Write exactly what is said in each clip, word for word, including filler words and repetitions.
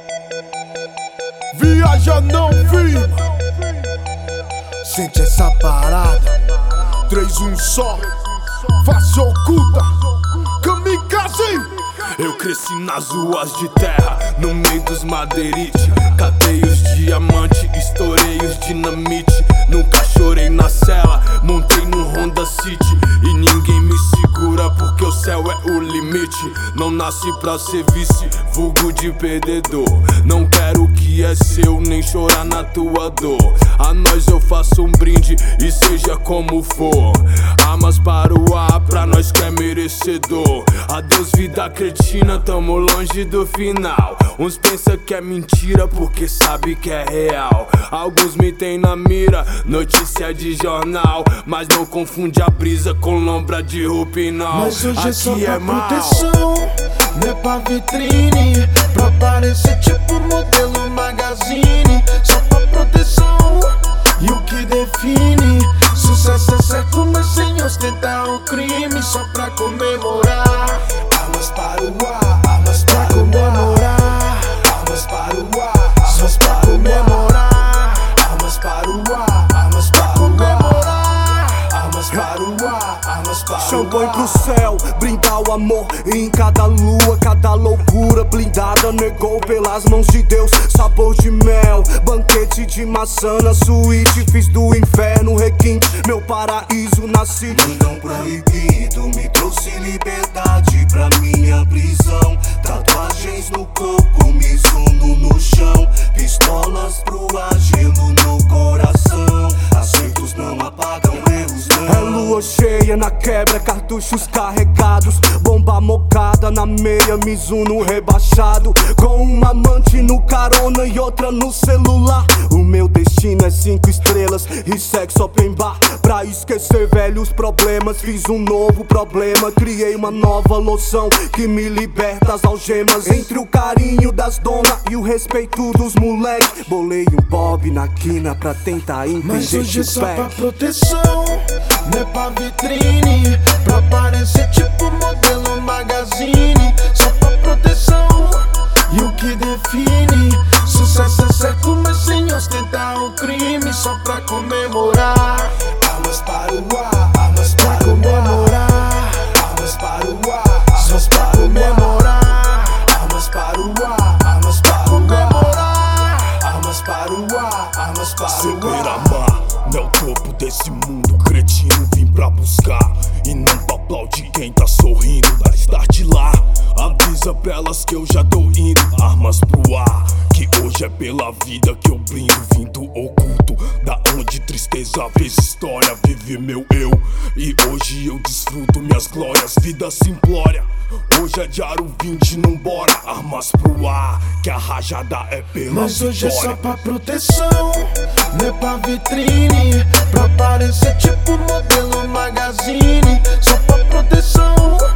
Viaja não firma, sente essa parada. Três, um só, face oculta, kamikaze. Eu cresci nas ruas de terra, no meio dos madeirite. Catei os diamante, estourei os dinamite. Nunca chorei na cela, montei no Honda City. E ninguém me segura porque o céu é o limite. Não nasci pra ser vice, vulgo de perdedor. Não quero o que é seu, nem chorar na tua dor. A nós eu faço um brinde e seja como for. Armas para o ar, pra nós que é merecedor. Adeus vida cretina, tamo longe do final. Uns pensa que é mentira porque sabe que é real. Alguns me tem na mira, notícia de jornal. Mas não confunde a brisa com lombra de rupinal. Mas hoje aqui é só pra é mal. proteção, não é pra vitrine, pra parecer tipo modelo magazine. Só pra proteção, e o que define sucesso é certo, mas sem ostentar o crime. Só pra comemorar, armas para o ar, armas pra comemorar, armas para o ar, armas pra comemorar, armas para o ar, armas pra comemorar, armas para o ar, armas para o ar. Champanhe pro céu, brindar o amor em cada lua, cada loucura blindada negou pelas mãos de Deus. Sabor de mel, banquete de maçã na suíte. Fiz do inferno requinte, meu paraíso nasci. Mundão proibido me trouxe liberdade pra minha prisão. Tatuagens no corpo, Mizuno no chão. Pistolas pro ar, gelo no coração. Acertos não apagam erros não. É lua cheia na quebra, cartuchos carregados. Bomba mocada na meia, Mizuno rebaixado. Com uma amante no carona e outra no celular. O meu destino é cinco estrelas e sexo open bar. Pra esquecer velhos problemas, fiz um novo problema. Criei uma nova loção que me liberta das algemas. Entre o carinho das donas e o respeito dos moleques, bolei um bob na quina pra tentar impedir. Mas hoje é só pra proteção, não é pra vitrine, pra parecer tipo modelo magazine. Só pra proteção, e o que define sucesso é certo, mas sem ostentar o crime. Só pra comemorar, armas para o ar, armas pra comemorar, armas para o ar, armas pra comemorar, armas para o ar, armas pra comemorar, armas para o ar, armas para Ser o ar. amar, não é o topo desse mundo. Cretino vim pra buscar e não pra aplaudir quem tá sorrindo. Da start lá, avisa pra elas que eu já tô indo. Armas pro ar, que hoje é pela vida que eu brindo. Vindo oculto, da onde tristeza vez história. Vive meu eu, e hoje eu desfruto minhas glórias. Vida simplória, hoje é diário vinte, não bora. Armas pro ar, que a rajada é pela Mas hoje é vitória. só pra proteção, não é pra vitrine, pra parecer tipo modelo magazine. Só pra proteção,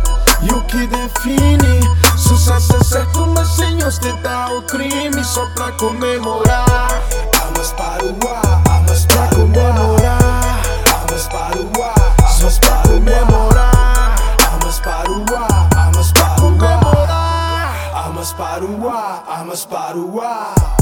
e o que define sucesso é certo, mas sem ostentar o crime. Só pra comemorar, armas para o ar, armas pra comemorar, armas para o ar, armas pra comemorar, armas para o ar, armas pra comemorar, armas para o ar, armas para o ar.